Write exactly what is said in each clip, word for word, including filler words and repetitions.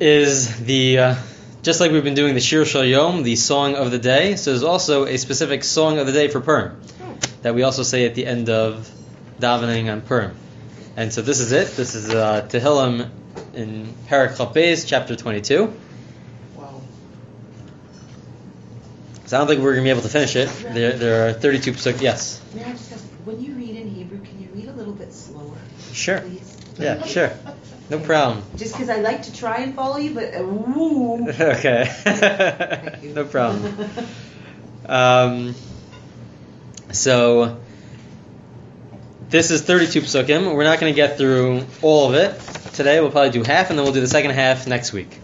is the, uh, just like we've been doing the Shir Shal Yom, the song of the day, so there's also a specific song of the day for Purim that we also say at the end of davening on Purim. And so this is it. This is uh, Tehillim in Perek Chaf Beis, chapter twenty-two. Wow. So I don't think we're going to be able to finish it. There, there are thirty-two psukim. Yes? May I just ask, when you read in Hebrew, can you read a little bit slower? Sure. Please? Yeah, sure. No problem. Just because I like to try and follow you, but uh, woo. Okay. Thank you. No problem. Um, so, this is thirty-two psukim. We're not going to get through all of it today. We'll probably do half, and then we'll do the second half next week.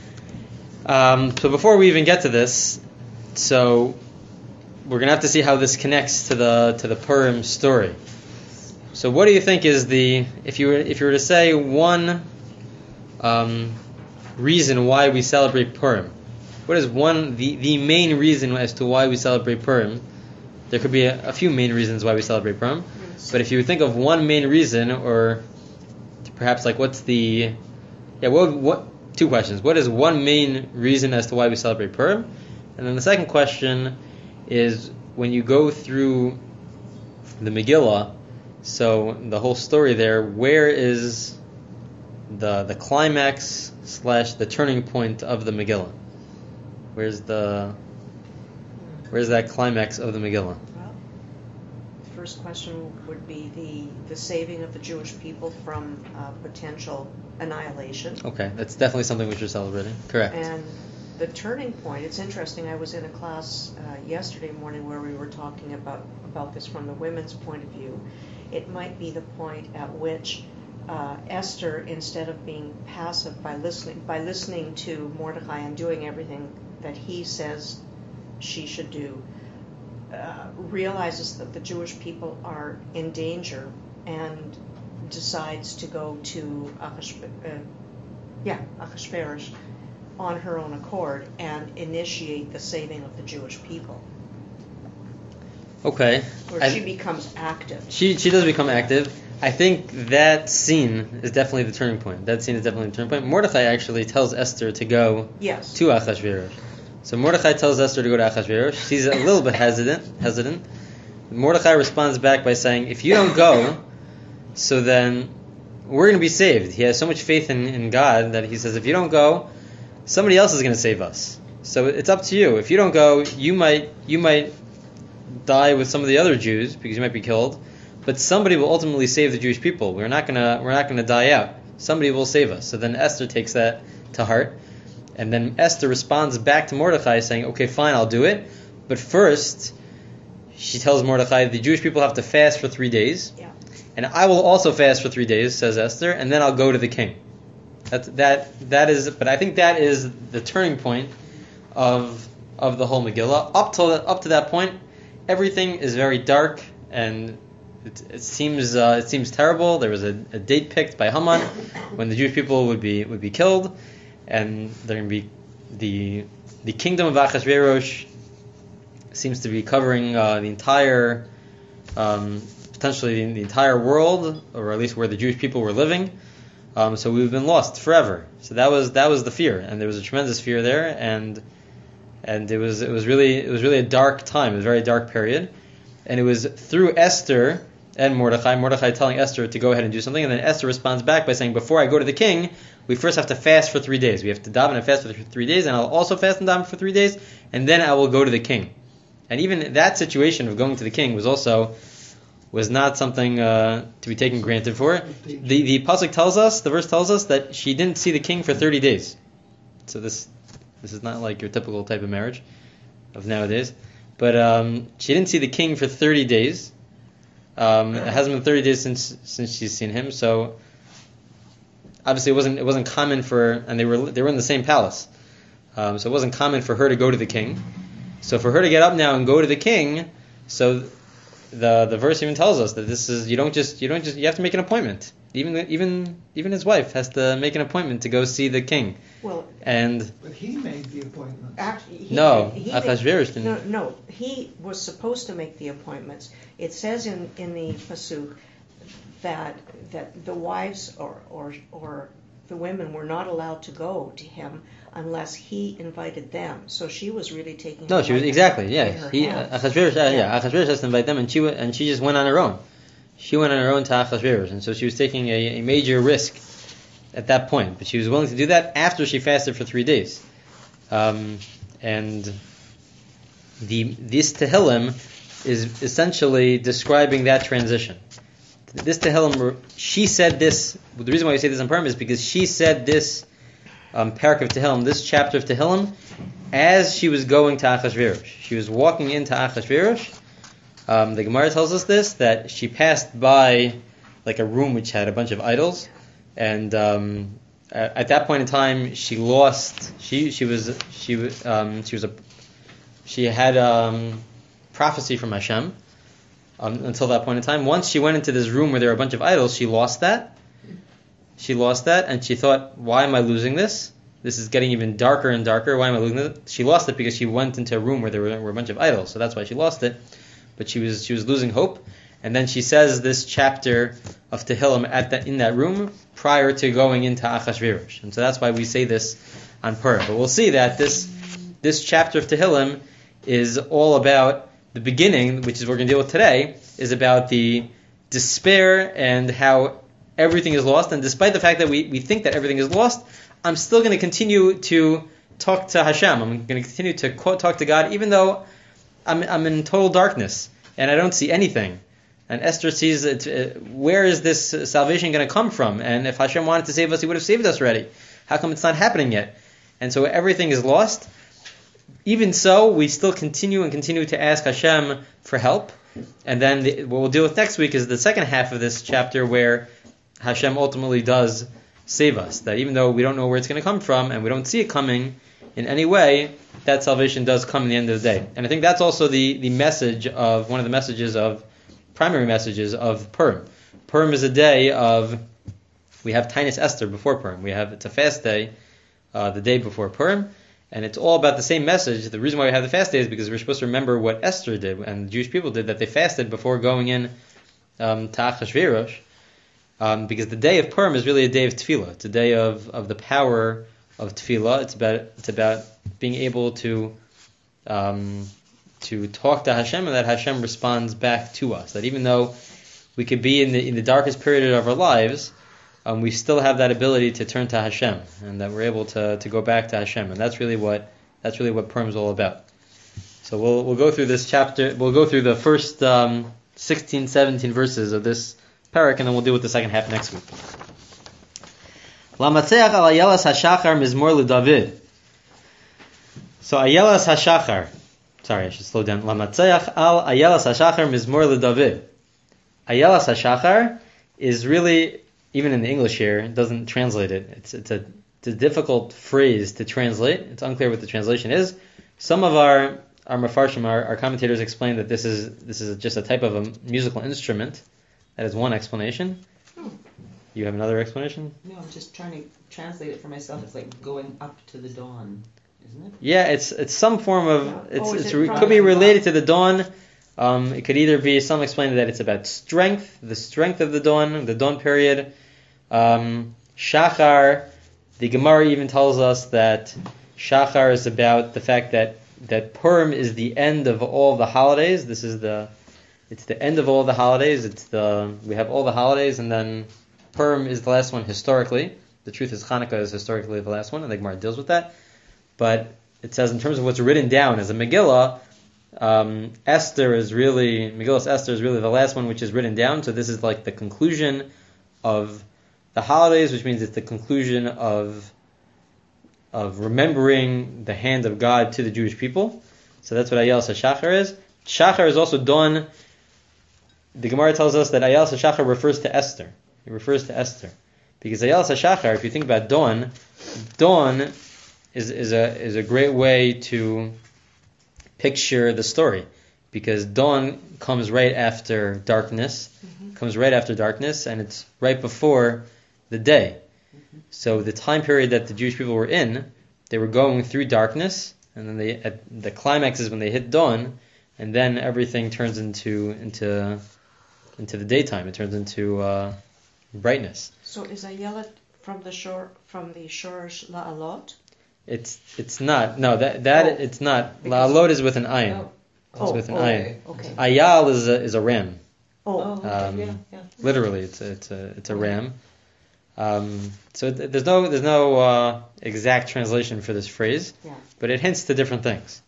Um, so before we even get to this, so we're going to have to see how this connects to the to the Purim story. So what do you think is the, if you were, if you were to say one um, reason why we celebrate Purim, what is one, the, the main reason as to why we celebrate Purim? There could be a, a few main reasons why we celebrate Purim, but if you would think of one main reason, or perhaps like what's the, yeah, what, what, two questions. What is one main reason as to why we celebrate Purim? And then the second question is, when you go through the Megillah, so the whole story there, where is the the climax slash the turning point of the Megillah? Where's the where's that climax of the Megillah? Well, the first question would be the, the saving of the Jewish people from uh, potential annihilation. Okay, that's definitely something which you're celebrating. Correct. And the turning point, it's interesting, I was in a class uh, yesterday morning where we were talking about, about this from the women's point of view. It might be the point at which uh, Esther, instead of being passive by listening, by listening to Mordecai and doing everything that he says she should do, uh, realizes that the Jewish people are in danger and decides to go to Achashve- uh, yeah, Achashverosh on her own accord and initiate the saving of the Jewish people. Okay. Where I, she becomes active. She she does become active. I think that scene is definitely the turning point. That scene is definitely the turning point. Mordechai actually tells Esther to go Yes. to Achashverosh. So Mordechai tells Esther to go to Achashverosh. She's a little bit hesitant. Hesitant. Mordechai responds back by saying, "If you don't go, so then we're going to be saved." He has so much faith in, in God that he says, "If you don't go, somebody else is going to save us. So it's up to you. If you don't go, you might you might die with some of the other Jews because you might be killed, but somebody will ultimately save the Jewish people. We're not gonna we're not gonna die out. Somebody will save us." So then Esther takes that to heart, and then Esther responds back to Mordecai saying, "Okay, fine, I'll do it, but first," she tells Mordecai, "the Jewish people have to fast for three days, Yeah. and I will also fast for three days," says Esther, "and then I'll go to the king." That's, that that is, but I think that is the turning point of of the whole Megillah. Up to up to that point, everything is very dark, and it, it seems uh, it seems terrible. There was a, a date picked by Haman when the Jewish people would be would be killed, and they're going to be the the kingdom of Achashverosh seems to be covering uh, the entire um, potentially the, the entire world, or at least where the Jewish people were living. Um, so we've been lost forever. So that was that was the fear, and there was a tremendous fear there, and. And it was it was really it was really a dark time, a very dark period, and it was through Esther and Mordechai, Mordechai telling Esther to go ahead and do something, and then Esther responds back by saying, "Before I go to the king, we first have to fast for three days. We have to daven and fast for three days, and I'll also fast and daven for three days, and then I will go to the king." And even that situation of going to the king was also was not something uh, to be taken granted for. The the pasuk tells us, the verse tells us that she didn't see the king for thirty days. So this. This is not like your typical type of marriage of nowadays. But um, she didn't see the king for thirty days. Um, it hasn't been thirty days since since she's seen him. So obviously it wasn't it wasn't common for, and they were they were in the same palace. Um, so it wasn't common for her to go to the king. So for her to get up now and go to the king, so the the verse even tells us that this is you don't just you don't just you have to make an appointment. Even even even his wife has to make an appointment to go see the king. Well, and but he made the appointment. Actually, he no, he Achashverosh didn't. No, no, he was supposed to make the appointments. It says in, in the pasuk that that the wives or or or the women were not allowed to go to him unless he invited them. So she was really taking. No, her she was life exactly in yeah. her He uh, hands. Achashverosh, uh, Yeah. yeah. Achashverosh has to invite them, and she wa- and she just went on her own. She went on her own to Achashverosh, and so she was taking a, a major risk at that point. But she was willing to do that after she fasted for three days. Um, and the this Tehillim is essentially describing that transition. This Tehillim, she said this. The reason why I say this on purpose is because she said this um, parak of Tehillim, this chapter of Tehillim, as she was going to Achashverosh. She was walking into Achashverosh. Um, the Gemara tells us this, that she passed by like a room which had a bunch of idols, and um, at, at that point in time, she lost. She she was she was um, she was a she had um, prophecy from Hashem um, until that point in time. Once she went into this room where there were a bunch of idols, she lost that. She lost that, and she thought, "Why am I losing this? This is getting even darker and darker. Why am I losing it?" She lost it because she went into a room where there were, were a bunch of idols, so that's why she lost it. But she was she was losing hope, and then she says this chapter of Tehillim at that in that room prior to going into Achashverosh, and so that's why we say this on Purim. But we'll see that this this chapter of Tehillim is all about the beginning, which is what we're going to deal with today, is about the despair and how everything is lost. And despite the fact that we, we think that everything is lost, I'm still going to continue to talk to Hashem. I'm going to continue to quote talk to God, even though I'm I'm in total darkness and I don't see anything. And Esther sees it, uh, where is this uh, salvation going to come from? And if Hashem wanted to save us, He would have saved us already. How come it's not happening yet? And so everything is lost. Even so, we still continue and continue to ask Hashem for help. And then the, what we'll deal with next week is the second half of this chapter, where Hashem ultimately does save us. That even though we don't know where it's going to come from and we don't see it coming in any way, that salvation does come in the end of the day. And I think that's also the, the message of, one of the messages of, primary messages of Purim. Purim is a day of, we have Tainus Esther before Purim. We have, it's a fast day, uh, the day before Purim. And it's all about the same message. The reason why we have the fast day is because we're supposed to remember what Esther did and the Jewish people did, that they fasted before going in um, to Achashverosh. Um, because the day of Purim is really a day of tefillah. It's a day of, of the power of tefillah. It's about it's about being able to um, to talk to Hashem, and that Hashem responds back to us. That even though we could be in the in the darkest period of our lives, um, we still have that ability to turn to Hashem, and that we're able to, to go back to Hashem. And that's really what that's really what Purim is all about. So we'll we'll go through this chapter. We'll go through the first um, sixteen, seventeen verses of this parak, and then we'll deal with the second half next week. Lamatzeach al Ayelas Hashachar Mizmor LeDavid. So Ayelas Hashachar. Sorry, I should slow down. Lamatzeach al Ayelas Hashachar Mizmor LeDavid. Ayelas Hashachar is really, even in the English here, it doesn't translate it. It's it's a it's a difficult phrase to translate. It's unclear what the translation is. Some of our our mafarshim, our, our commentators, explain that this is this is just a type of a musical instrument. That is one explanation. Oh. You have another explanation? No, I'm just trying to translate it for myself. It's like going up to the dawn, isn't it? Yeah, it's it's some form of Yeah. it's Oh, is it's it re, from could be the related to the dawn. Um, it could either be, some explain that it's about strength, the strength of the dawn, the dawn period. Um, Shachar, the Gemara even tells us that Shachar is about the fact that that Purim is the end of all the holidays. This is the It's the end of all the holidays. It's the we have all the holidays, and then Purim is the last one historically. The truth is Hanukkah is historically the last one, and the Gemara deals with that. But it says in terms of what's written down as a Megillah, um, Esther is really Megillah Esther is really the last one which is written down. So this is like the conclusion of the holidays, which means it's the conclusion of of remembering the hand of God to the Jewish people. So that's what Ayel Shachar is. Shachar is also dawn. The Gemara tells us that Ayel HaShachar refers to Esther. It refers to Esther. Because Ayel HaShachar, if you think about dawn, dawn is, is a is a great way to picture the story. Because dawn comes right after darkness, mm-hmm. comes right after darkness, and it's right before the day. Mm-hmm. So the time period that the Jewish people were in, they were going through darkness, and then they at the climax is when they hit dawn, and then everything turns into into into the daytime. It turns into uh, brightness. So is Ayelet from the shore from the shores la'alot? It's it's not. No, that that Oh. it's not. Because- La'alot is with an ayin. Oh. It's Oh, with an oh, ayin. Okay. Ayal is a is a ram. Oh, Oh, okay, Um, yeah, yeah. Literally, it's a, it's a it's a ram. Um, so th- there's no there's no uh, exact translation for this phrase, Yeah. but it hints to different things.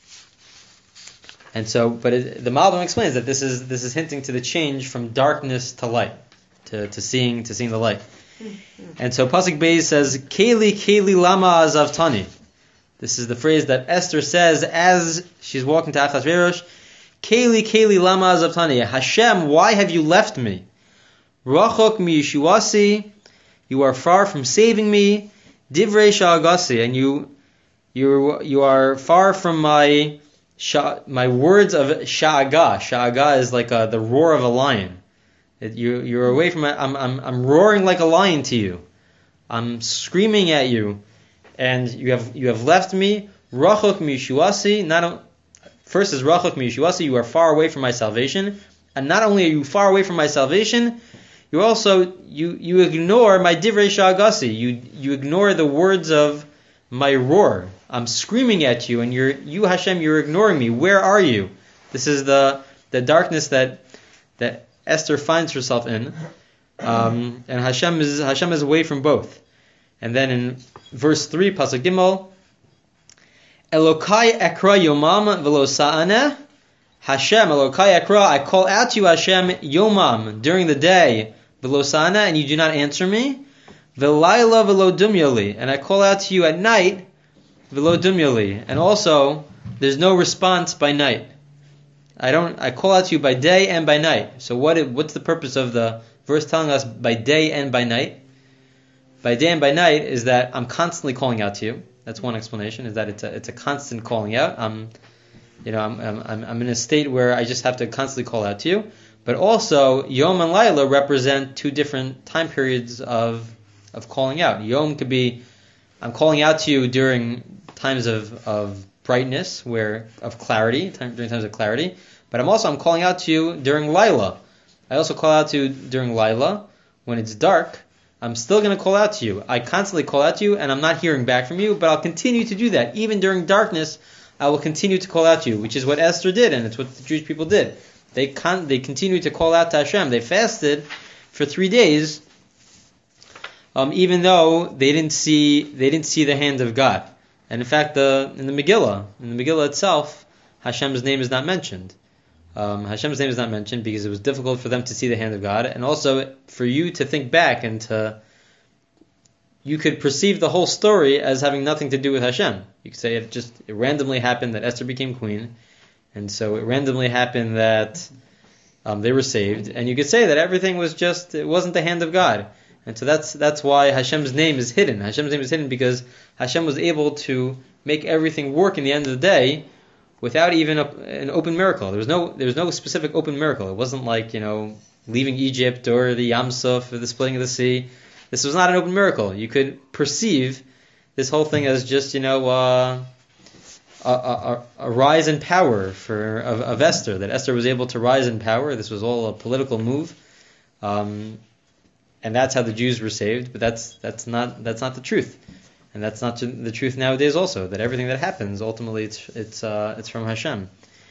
And so, but it, the Malbim explains that this is this is hinting to the change from darkness to light, to, to seeing to seeing the light. And so Pasuk Beis says, "Keli Keli lama azavtani." This is the phrase that Esther says as she's walking to Achashverosh. Keli Keli lama azavtani. Hashem, why have you left me? Rachok mi yeshuasi. You are far from saving me. Divrei sha'agasi, and you you you are far from my sha, my words of sha'aga. Sha'aga is like a, the roar of a lion. It, you you're away from it. I'm I'm I'm roaring like a lion to you. I'm screaming at you, and you have you have left me. Rachok mi yeshuasi. Not o- first is rachok mi yeshuasi. You are far away from my salvation, and not only are you far away from my salvation, you also you you ignore my divrei sha'agasi. You you ignore the words of my roar. I'm screaming at you, and you're you Hashem. You're ignoring me. Where are you? This is the the darkness that that Esther finds herself in, um, and Hashem is Hashem is away from both. And then in verse three, pasuk gimel, Elokai ekra yomam velo sa'aneh. Hashem, Elokai ekra, I call out to you, Hashem, yomam, during the day, velo sa'aneh, and you do not answer me. Velayla velo dumyali, and I call out to you at night, velo dumyali, and also there's no response by night. I don't. I call out to you by day and by night. So what? What's the purpose of the verse telling us by day and by night? By day and by night is that I'm constantly calling out to you. That's one explanation. Is that it's a it's a constant calling out. I'm, you know, I'm I'm I'm in a state where I just have to constantly call out to you. But also, Yom and Laila represent two different time periods of of calling out. Yom could be I'm calling out to you during times of of brightness, where of clarity, time, during times of clarity. But I'm also I'm calling out to you during Laila. I also call out to you during Laila when it's dark. I'm still going to call out to you. I constantly call out to you, and I'm not hearing back from you. But I'll continue to do that even during darkness. I will continue to call out to you, which is what Esther did, and it's what the Jewish people did. They con- they continued to call out to Hashem. They fasted for three days, um, even though they didn't see they didn't see the hand of God. And in fact, the in the Megillah, in the Megillah itself, Hashem's name is not mentioned. Um, Hashem's name is not mentioned because it was difficult for them to see the hand of God, and also for you to think back and to, you could perceive the whole story as having nothing to do with Hashem. You could say it just it randomly happened that Esther became queen, and so it randomly happened that um, they were saved, and you could say that everything was just it wasn't the hand of God. And so that's that's why Hashem's name is hidden. Hashem's name is hidden because Hashem was able to make everything work in the end of the day without even a, an open miracle. There was no there was no specific open miracle. It wasn't like, you know, leaving Egypt or the Yam Suf or the splitting of the sea. This was not an open miracle. You could perceive this whole thing as just, you know, uh, a, a, a rise in power for of, of Esther. That Esther was able to rise in power. This was all a political move. Um, And that's how the Jews were saved, but that's that's not that's not the truth, and that's not the truth nowadays. Also, that everything that happens ultimately it's it's uh, it's from Hashem.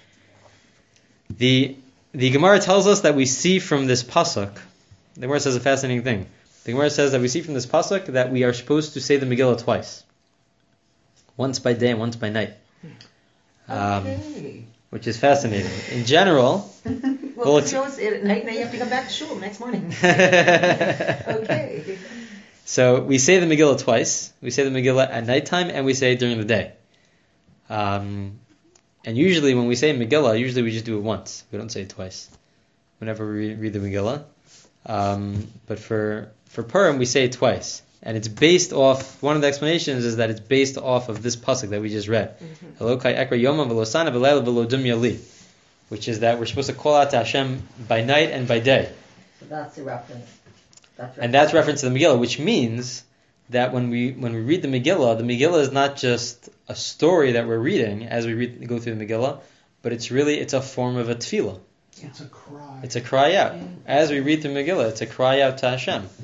The the Gemara tells us that we see from this pasuk. The Gemara says a fascinating thing. The Gemara says that we see from this pasuk that we are supposed to say the Megillah twice, once by day and once by night, um, Okay. which is fascinating. In general. Well, Well, you know, it's at night, now you have to come back to shul next morning. okay. Okay. So we say the Megillah twice. We say the Megillah at nighttime and we say it during the day. Um, and usually when we say Megillah, usually we just do it once. We don't say it twice whenever we read the Megillah. Um, but for for Purim, we say it twice. And it's based off, one of the explanations is that it's based off of this pasuk that we just read. Elokai ekra yomam v'lo sana v'layla v'lo dumya li. Which is that we're supposed to call out to Hashem by night and by day. So that's the reference. That's And that's reference to the Megillah, which means that when we when we read the Megillah, the Megillah is not just a story that we're reading as we read, go through the Megillah, but it's really, it's a form of a tefillah. It's a cry. It's a cry out. As we read the Megillah, it's a cry out to Hashem.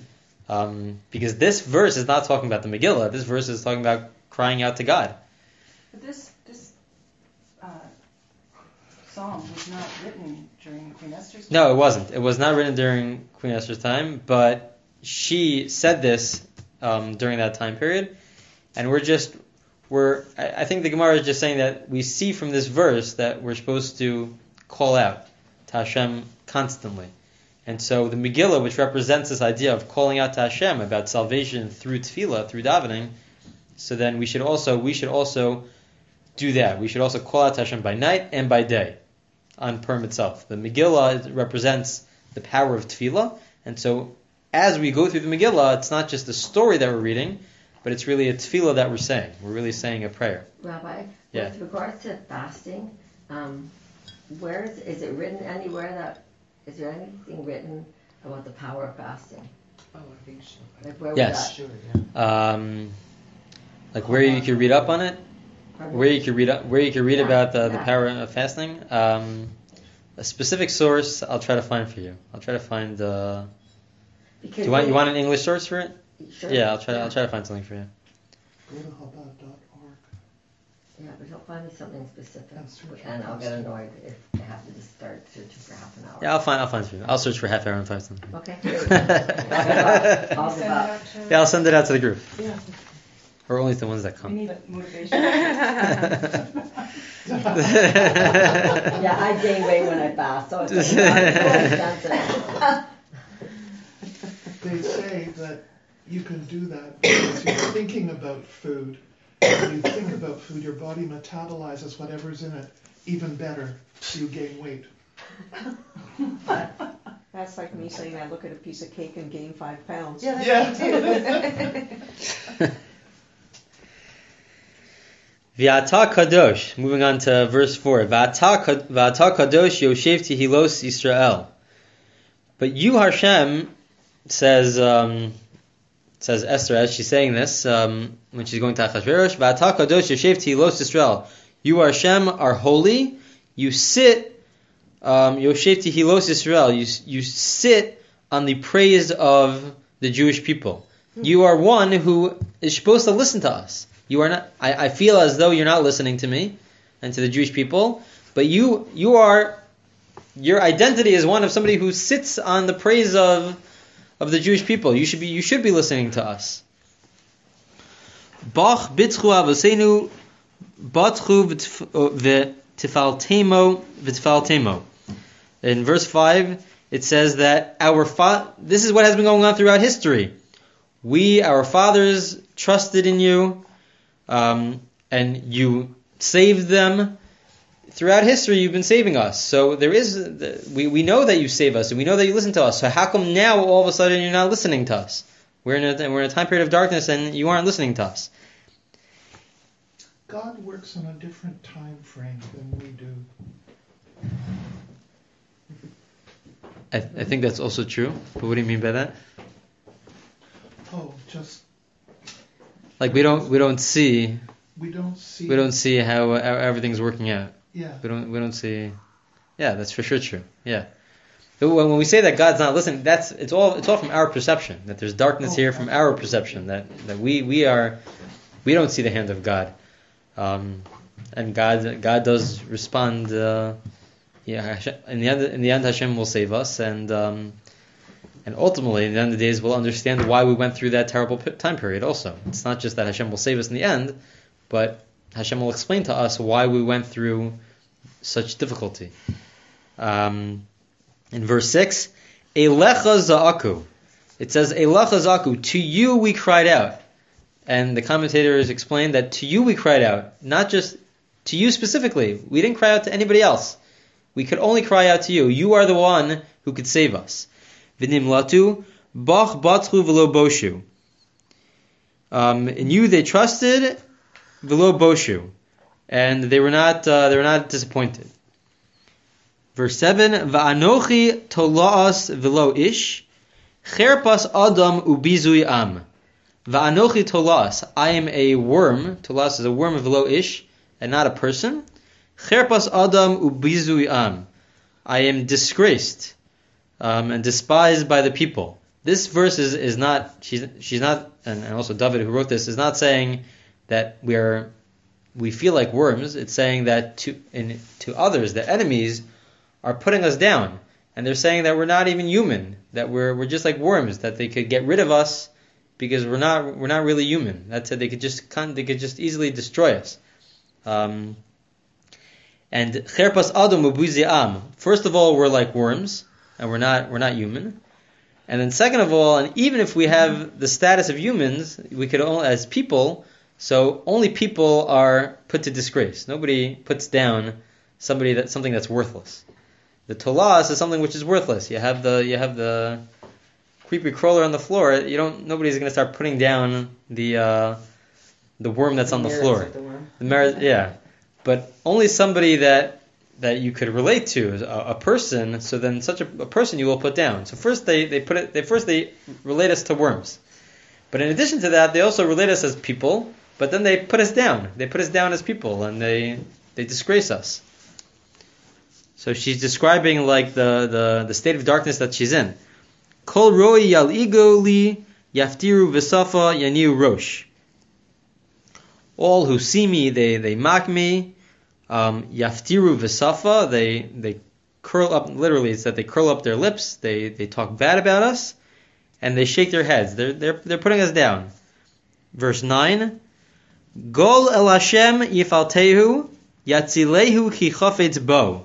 Um, because this verse is not talking about the Megillah. This verse is talking about crying out to God. But this this uh, psalm was not written during Queen Esther's time. No, it wasn't. It was not written during Queen Esther's time, but she said this um, during that time period, and we're just we're. I, I think the Gemara is just saying that we see from this verse that we're supposed to call out to Hashem constantly, and so the Megillah, which represents this idea of calling out to Hashem about salvation through tefillah, through davening, so then we should also we should also do that. We should also call out to Hashem by night and by day on Purim itself. The Megillah represents the power of tefillah, and so as we go through the Megillah, it's not just a story that we're reading, but it's really a tefillah that we're saying. We're really saying a prayer. Rabbi, Yeah. with regards to fasting, um, where is, is it written anywhere that, is there anything written about the power of fasting? Oh, I think so. Like where Yes. was Sure, yeah. Um, like where you could read up on it, that? where you could read up, where you could read Yeah, about the, the yeah. power of fasting. Um, a specific source, I'll try to find for you. I'll try to find. Uh, Because do you want they- you want an English source for it? Sure. Yeah, I'll try. I'll try to find something for you. Go to Chabad dot org. Yeah, but don't find me something specific, And search and for I'll get fasting. annoyed if I have to just start searching for half an hour. Yeah, I'll find. I'll find for you. I'll search for half hour and find something. Okay. I'll give up. I'll give Send up. it out to- Yeah, I'll send it out to the group, Yeah, or only to the ones that we come. need motivation. Yeah, I gain weight when I fast, so it's like, you know, it's expensive. They say that you can do that because you're thinking about food. When you think about food, your body metabolizes whatever's in it even better, so you gain weight. That's like me saying I look at a piece of cake and gain five pounds. Yeah, Yeah. that's me too. V'ata kadosh. Moving on to verse four. V'ata kad- v'ata kadosh yoshev tihilos Yisrael. But you, Hashem, says um, says Esther as she's saying this um, when she's going to Achashverosh. V'ata kadosh yoshev tihilos Yisrael. You, Hashem, are holy. You sit um, yoshev tihilos Yisrael. You you sit on the praise of the Jewish people. You are one who is supposed to listen to us. You are not. I, I feel as though you're not listening to me and to the Jewish people, but you you are. Your identity is one of somebody who sits on the praise of of the Jewish people. You should be you should be listening to us. Bach bitchu avosenu batchu v'tifaltemo v'tifaltemo. In verse five, it says that our fa- this is what has been going on throughout history. We, our fathers, trusted in you. Um, and you saved them. Throughout history, you've been saving us. So there is, we, we know that you save us, and we know that you listen to us. So how come now all of a sudden you're not listening to us? We're in a, we're in a time period of darkness, and you aren't listening to us. God works on a different time frame than we do. I, I think that's also true. But what do you mean by that? Oh, just Like we don't we don't see we don't see. we don't see how, uh, how everything's working out. Yeah. We don't we don't see. Yeah, that's for sure true. Yeah. But when, when we say that God's not listening, that's it's all it's all from our perception. That there's darkness Oh, here from our perception. That that we we are we don't see the hand of God, um, and God God does respond. Uh, yeah, Hashem, in the end in the end Hashem will save us, and um, and ultimately in the end of the days we'll understand why we went through that terrible p- time period. Also, it's not just that Hashem will save us in the end, but Hashem will explain to us why we went through such difficulty. Um, in verse six, Elecha za'aku. It says, Elecha za'aku, to you we cried out. And the commentators explain that to you we cried out, not just to you specifically. We didn't cry out to anybody else. We could only cry out to you. You are the one who could save us. V'nimlatu, bach batchu v'lo boshu. Um, in you they trusted, v'lo boshu. And they were not uh, they were not disappointed. Verse seven, Va'anochi tola'as v'lo ish, cherpas adam ubizui am. Va'anochi tola'as, I am a worm, tola'as is a worm of v'lo ish, and not a person. Cherpas adam ubizui am. I am disgraced um, and despised by the people. this verse is, is not, she's she's not, and, and also David who wrote this is not saying that we are, we feel like worms. It's saying that to in to others, the enemies, are putting us down, and they're saying that we're not even human, that we're we're just like worms, that they could get rid of us because we're not we're not really human. That's it. They could just they could just easily destroy us. Um, and cherpas adam ubuziam. First of all, we're like worms, and we're not we're not human. And then second of all, and even if we have the status of humans, we could only as people. So only people are put to disgrace. Nobody puts down somebody that something that's worthless. The tolas is something which is worthless. You have the you have the creepy crawler on the floor. You don't. Nobody's going to start putting down the uh, the worm that's The on the merits floor. of the worm. The merit, yeah. But only somebody that that you could relate to, a, a person. So then, such a, a person you will put down. So first they, they put it. They first they relate us to worms. But in addition to that, they also relate us as people. But then they put us down. They put us down as people, and they they disgrace us. So she's describing like the, the, the state of darkness that she's in. Kol roi yal ego li yaftiru v'safa yaniu rosh. All who see me, they, they mock me. Um, yaftiru v'safa, they they curl up. Literally, it's that they curl up their lips. They they talk bad about us, and they shake their heads. They're they're they're putting us down. Verse nine. Gol el Hashem yifaltehu yatzilehu ki chafetz bo.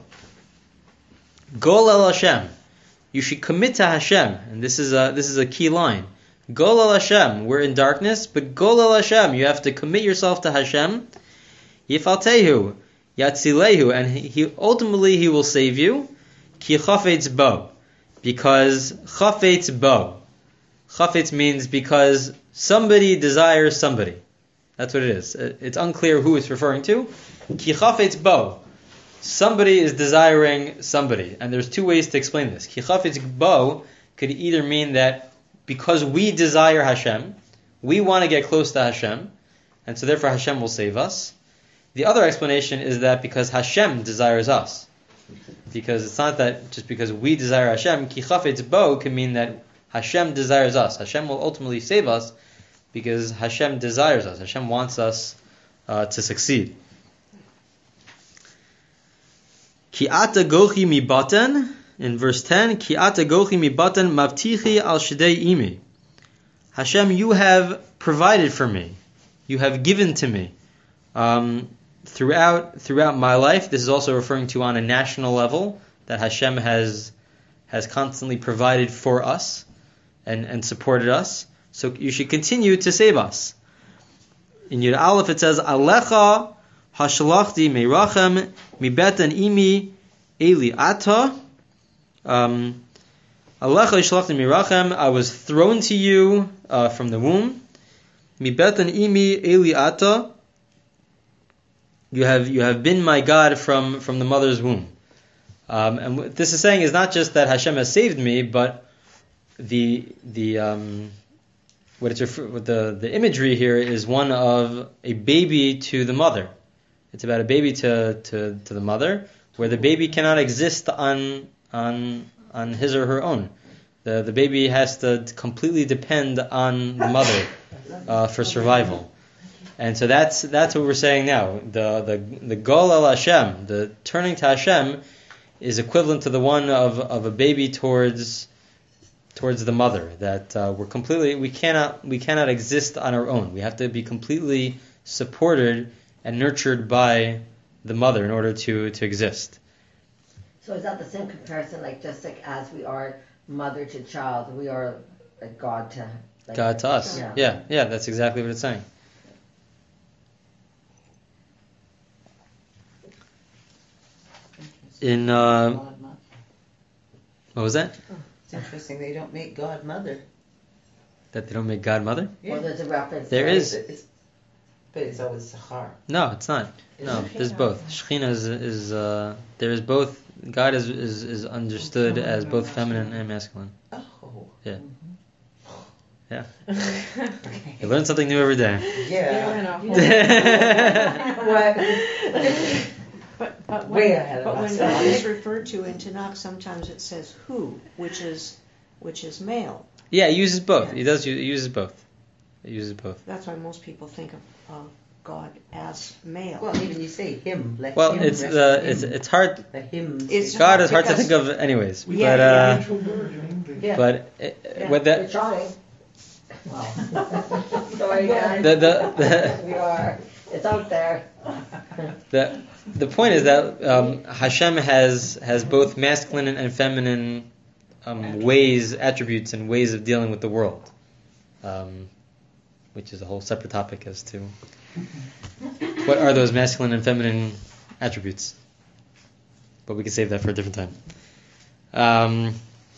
Gol el Hashem. You should commit to Hashem, and this is a this is a key line. Gol el Hashem. We're in darkness, but Gol el Hashem. You have to commit yourself to Hashem. Yifaltehu yatzilehu, and he, he ultimately he will save you. Ki chafetz bo, because chafetz bo. Chafetz means because somebody desires somebody. That's what it is. It's unclear who it's referring to. Ki chafetz bo. Somebody is desiring somebody. And there's two ways to explain this. Ki chafetz bo could either mean that because we desire Hashem, we want to get close to Hashem, and so therefore Hashem will save us. The other explanation is that because Hashem desires us. Because it's not that just because we desire Hashem. Ki chafetz bo can mean that Hashem desires us. Hashem will ultimately save us because Hashem desires us. Hashem wants us uh, to succeed. Ki ata gochi mi batan, in verse ten, Ki ata gochi mi batan mavtichi al shidei imi. Hashem, you have provided for me. You have given to me. Um, throughout throughout my life, this is also referring to on a national level, that Hashem has has constantly provided for us and, and supported us. So you should continue to save us. In Yud Aleph it says, Alecha hashalachti meirachem mibetan imi eli ata. Um, Alecha hashalachti meirachem, I was thrown to you uh, from the womb. Mibetan imi eli ata. You have you have been my God from, from the mother's womb. Um, and what this is saying is not just that Hashem has saved me, but the the um, what it's refer- what the the imagery here is one of a baby to the mother. It's about a baby to, to, to the mother, where the baby cannot exist on on on his or her own. The the baby has to completely depend on the mother uh, for survival. And so that's that's what we're saying now. The the the Gol el Hashem, the turning to Hashem, is equivalent to the one of, of a baby towards towards the mother. That uh, we're completely we cannot we cannot exist on our own. We have to be completely supported and nurtured by the mother in order to, to exist. So is that the same comparison, like just like as we are mother to child, we are like God to like, God to us. Yeah. yeah, yeah, that's exactly what it's saying. In uh, God mother. what was that? It's interesting they don't make God mother. That they don't make God mother? Or there's a reference. There right? is. It's, but it's always Sachar. No, it's not. No, there's both. Shechina is, is uh, there is both. God is, is is understood as both feminine and masculine. Oh. Yeah. Yeah. Okay. You learn something new every day. Yeah. What? But, but when, Way ahead of but when us. God is referred to in Tanakh, sometimes it says who, which is which is male. Yeah, he uses both. He does. He uses both. He uses both. That's why most people think of, of God as male. Well, even you say him. Let Well, him it's rest the in it's him. it's hard. The him. It's God is hard to because- think of, anyways. We Yeah, but yeah. uh, Neutral word in English. Yeah. but uh, Yeah. what We're that trying. Wow. Sorry, guys. the the the. We are. It's out there. The the point is that um, Hashem has has both masculine and feminine um, ways, attributes, and ways of dealing with the world, um, which is a whole separate topic as to what are those masculine and feminine attributes. But we can save that for a different time. Um,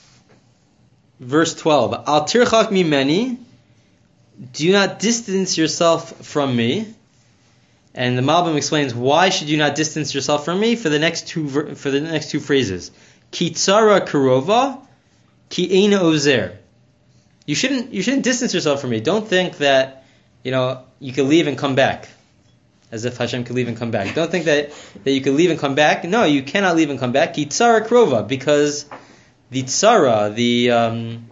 verse twelve: Al tirchak mimeni, do not distance yourself from me. And the Malbim explains, why should you not distance yourself from me for the next two ver- for the next two phrases. Ki tzara karova, ki eina ozer. You shouldn't you shouldn't distance yourself from me. Don't think that, you know, you can leave and come back, as if Hashem could leave and come back. Don't think that, that you can leave and come back. No, you cannot leave and come back. Ki tzara karova, because the tzara, the um,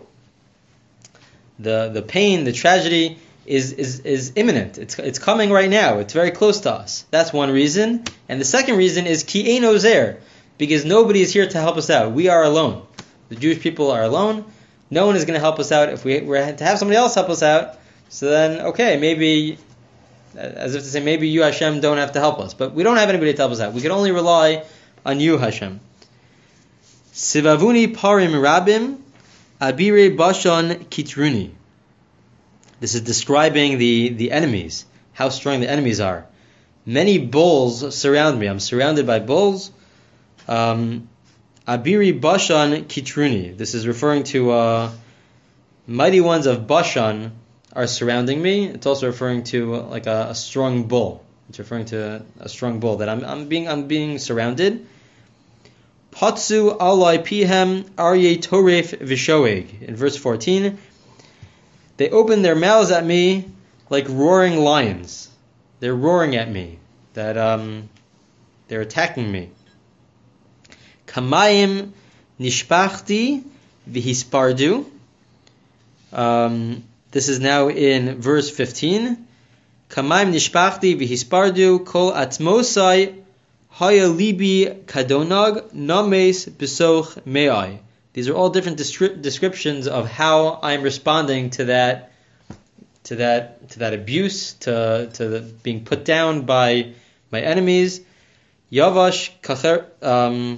the the pain, the tragedy, is is is imminent. It's it's coming right now. It's very close to us. That's one reason. And the second reason is ki ein ozer, because nobody is here to help us out. We are alone. The Jewish people are alone. No one is going to help us out. If we were to have somebody else help us out, so then okay, maybe, as if to say, maybe you, Hashem, don't have to help us. But we don't have anybody to help us out. We can only rely on you, Hashem. Sivavuni parim rabim, abire bashon kitruni. This is describing the, the enemies, how strong the enemies are. Many bulls surround me. I'm surrounded by bulls. Um, Abiri Bashan Kitruni. This is referring to uh, mighty ones of Bashan are surrounding me. It's also referring to uh, like a, a strong bull. It's referring to a, a strong bull that I'm I'm being I'm being surrounded. Patsu alai pihem arye toref vishoeg. In verse fourteen. They open their mouths at me like roaring lions. They're roaring at me. That um, they're attacking me. Kamayim nishpachti v'hispardu. Um, this is now in verse fifteen. Kamayim nishpachti v'hispardu kol atmosai haya libi kadonag names besoch me'ai. These are all different descri- descriptions of how I'm responding to that, to that, to that abuse, to to the, being put down by my enemies. Yavash kacher. Um,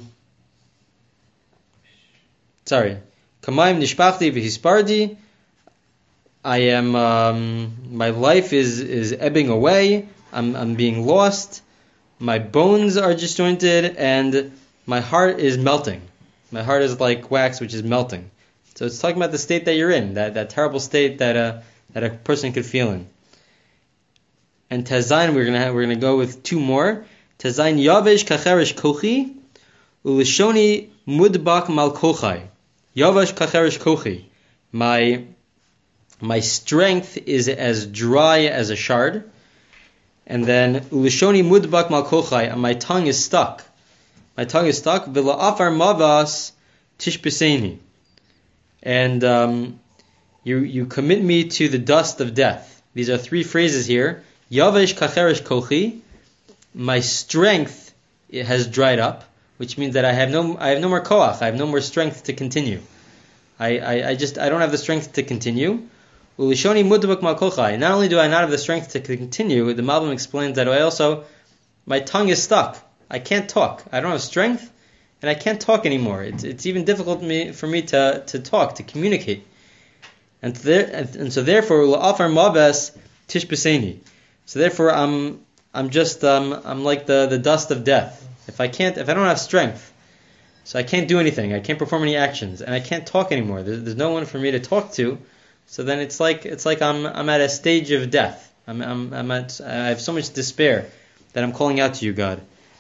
sorry, kamayim nishpachti v'hispardi. I am. Um, my life is is ebbing away. I'm I'm being lost. My bones are disjointed, and my heart is melting. My heart is like wax, which is melting. So it's talking about the state that you're in, that, that terrible state that a that a person could feel in. And Tezayin, we're gonna have, we're gonna go with two more. Tezayin Yavesh Kacheresh Kochi, Ulishoni Mudbak Malkochai. Yavesh Kacheresh Kochi. My my strength is as dry as a shard. And then Ulishoni Mudbak Malkochai, and my tongue is stuck. My tongue is stuck. V'la'afar mavas tishbeseni. And um, you you commit me to the dust of death. These are three phrases here. Yavesh kacheresh kochi. My strength it has dried up, which means that I have no I have no more koach. I have no more strength to continue. I, I, I just I don't have the strength to continue. Ulishoni mudbak malkochai. Not only do I not have the strength to continue, the Malbim explains that I also my tongue is stuck. I can't talk. I don't have strength, and I can't talk anymore. It's it's even difficult me, for me to, to talk, to communicate. And, there, and, and so therefore, la'afar mabes tishbeseni. So therefore, I'm I'm just um, I'm like the, the dust of death. If I can't, if I don't have strength, so I can't do anything. I can't perform any actions, and I can't talk anymore. There's, there's no one for me to talk to. So then it's like it's like I'm I'm at a stage of death. I'm I'm I'm at I have so much despair that I'm calling out to you, God.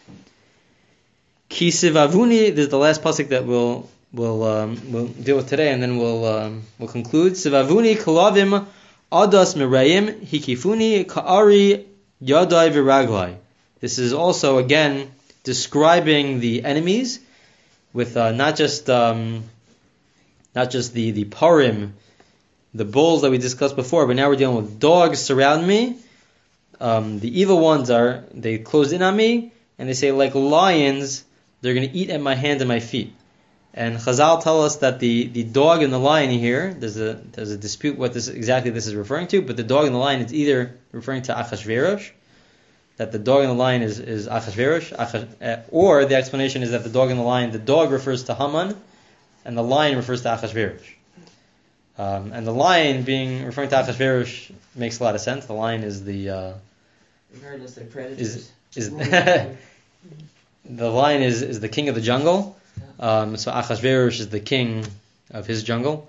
Ki sivavuni. This is the last pasuk that we'll we'll um, we'll deal with today, and then we'll um, we'll conclude. Sivavuni kalavim adas merayim hikifuni kaari yadai viraglai. This is also again describing the enemies with uh, not just um, not just the the parim the bulls that we discussed before, but now we're dealing with dogs surround me. Um, the evil ones are, they close in on me, and they say, like lions, they're going to eat at my hands and my feet. And Chazal tell us that the, the dog and the lion here, there's a there's a dispute what this exactly this is referring to, but the dog and the lion is either referring to Achashverosh, that the dog and the lion is, is Achashverosh, Achash, uh, or the explanation is that the dog and the lion, the dog refers to Haman, and the lion refers to Achashverosh. Um, and the lion being referring to Achashverosh makes a lot of sense. The lion is the uh, Regardless, they're predators. is is the lion is, is the king of the jungle. Um, so Achashverosh is the king of his jungle,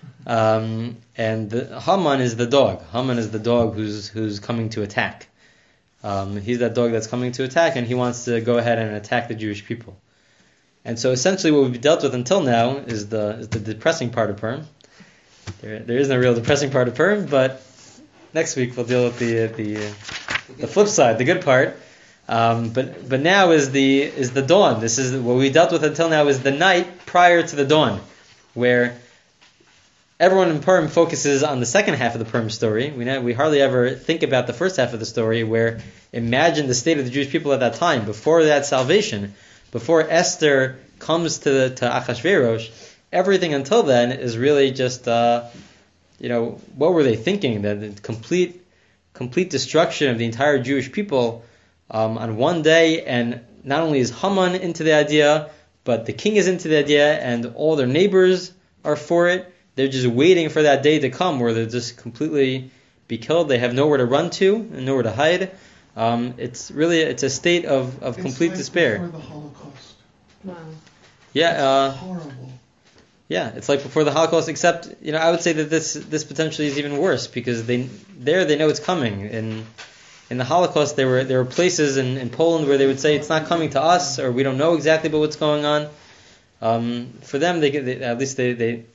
um, and the, Haman is the dog. Haman is the dog who's who's coming to attack. Um, he's that dog that's coming to attack, and he wants to go ahead and attack the Jewish people. And so essentially, what we've dealt with until now is the is the depressing part of Purim. There there isn't a real depressing part of Purim, but next week we'll deal with the the the flip side, the good part. Um, but but now is the is the dawn. This is what we dealt with until now is the night prior to the dawn, where everyone in Purim focuses on the second half of the Purim story. We know, we hardly ever think about the first half of the story, where imagine the state of the Jewish people at that time before that salvation, before Esther comes to the, to Achashverosh. Everything until then is really just uh, you know what were they thinking? That the complete complete destruction of the entire Jewish people. Um, on one day, and not only is Haman into the idea, but the king is into the idea, and all their neighbors are for it. They're just waiting for that day to come where they'll just completely be killed. They have nowhere to run to and nowhere to hide. Um, it's really it's a state of, of It's complete like despair. Before the Holocaust. Wow. Yeah, uh, Horrible. yeah, it's like before the Holocaust. Except, you know, I would say that this this potentially is even worse because they there they know it's coming. And in the Holocaust, there were there were places in, in Poland where they would say it's not coming to us, or we don't know exactly about what's going on. Um, for them, they, they at least they they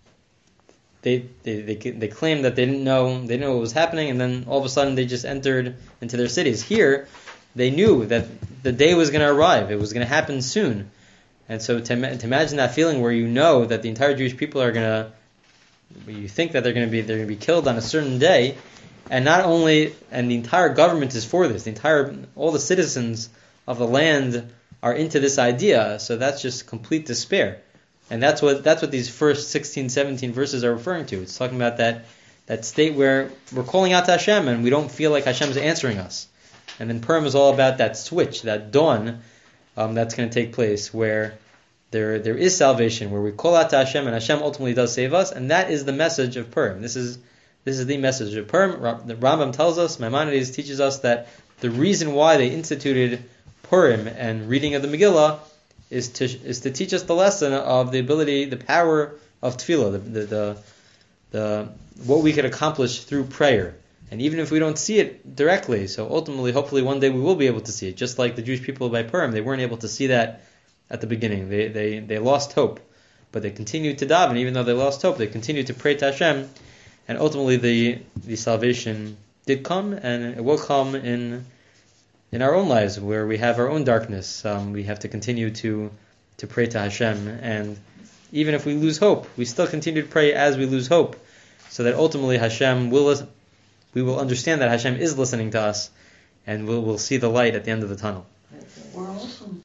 they they they, they claim that they didn't know they didn't know what was happening, and then all of a sudden they just entered into their cities. Here, they knew that the day was going to arrive; it was going to happen soon. And so to, to imagine that feeling where you know that the entire Jewish people are going to, you think that they're going to be they're going to be killed on a certain day. And not only, and the entire government is for this. The entire, all the citizens of the land are into this idea. So that's just complete despair, and that's what that's what these first sixteen, seventeen verses are referring to. It's talking about that that state where we're calling out to Hashem and we don't feel like Hashem's answering us. And then Purim is all about that switch, that dawn, um, that's going to take place where there there is salvation, where we call out to Hashem and Hashem ultimately does save us, and that is the message of Purim. This is. This is the message of Purim. The Rambam tells us, Maimonides teaches us that the reason why they instituted Purim and reading of the Megillah is to is to teach us the lesson of the ability, the power of tefillah, the the, the, the what we can accomplish through prayer. And even if we don't see it directly, so ultimately, hopefully one day we will be able to see it. Just like the Jewish people by Purim, they weren't able to see that at the beginning. They they, they lost hope. But they continued to daven, even though they lost hope, they continued to pray to Hashem. And ultimately, the the salvation did come, and it will come in in our own lives, where we have our own darkness. Um, we have to continue to to pray to Hashem, and even if we lose hope, we still continue to pray as we lose hope, so that ultimately Hashem will we will understand that Hashem is listening to us, and we'll we'll see the light at the end of the tunnel. We're also